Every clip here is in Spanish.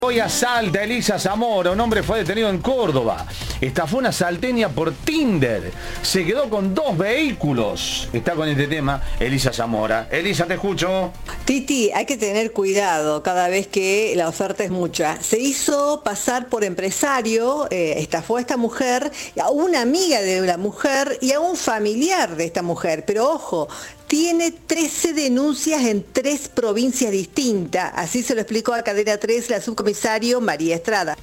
Hoy asalta Elisa Zamora, un hombre fue detenido en Córdoba. Estafó una salteña por Tinder. Se quedó con 2 vehículos. Está con este tema Elisa Zamora. Elisa, te escucho. Titi, hay que tener cuidado cada vez que la oferta es mucha. Se hizo pasar por empresario, estafó a esta mujer, a una amiga de la mujer y a un familiar de esta mujer. Pero ojo, tiene 13 denuncias en 3 provincias distintas. Así se lo explicó a Cadena 3 la subcomisario María Estrada.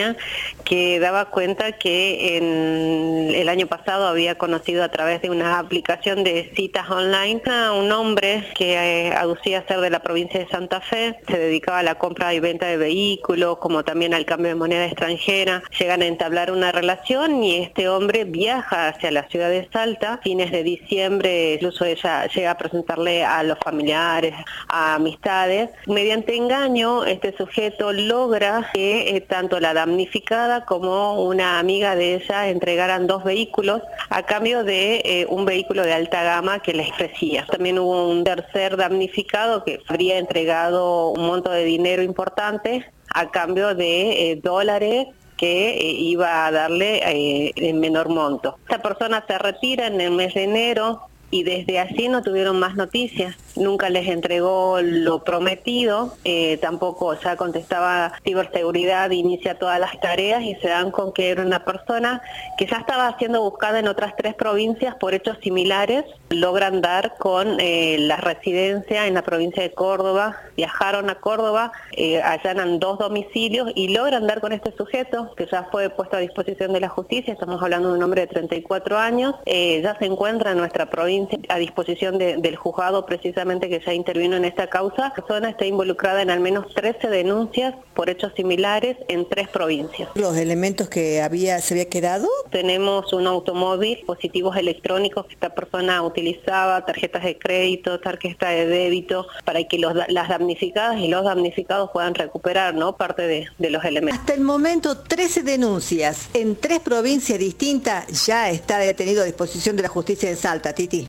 Que daba cuenta que en el año pasado había conocido a través de una aplicación de citas online a un hombre que aducía ser de la provincia de Santa Fe, se dedicaba a la compra y venta de vehículos, como también al cambio de moneda extranjera. Llegan a entablar una relación y este hombre viaja hacia la ciudad de Salta, fines de diciembre, incluso ella llega a presentarle a los familiares, a amistades. Mediante engaño, este sujeto logra que tanto la damnificada como una amiga de ella entregaran 2 vehículos a cambio de un vehículo de alta gama que les ofrecía. También hubo un tercer damnificado que habría entregado un monto de dinero importante a cambio de dólares que iba a darle en menor monto. Esta persona se retira en el mes de enero y desde allí no tuvieron más noticias. Nunca les entregó lo prometido, tampoco ya contestaba ciberseguridad, inicia todas las tareas y se dan con que era una persona que ya estaba siendo buscada en otras 3 provincias por hechos similares. Logran dar con la residencia en la provincia de Córdoba, viajaron a Córdoba, allanan 2 domicilios y logran dar con este sujeto que ya fue puesto a disposición de la justicia. Estamos hablando de un hombre de 34 años, ya se encuentra en nuestra provincia a disposición del juzgado precisamente que ya intervino en esta causa. La persona está involucrada en al menos 13 denuncias por hechos similares en 3 provincias. ¿Los elementos que se había quedado? Tenemos un automóvil, dispositivos electrónicos que esta persona utilizaba, tarjetas de crédito, tarjetas de débito, para que las damnificadas y los damnificados puedan recuperar, ¿no?, parte de los elementos. Hasta el momento 13 denuncias en 3 provincias distintas. Ya está detenido a disposición de la justicia de Salta, Titi.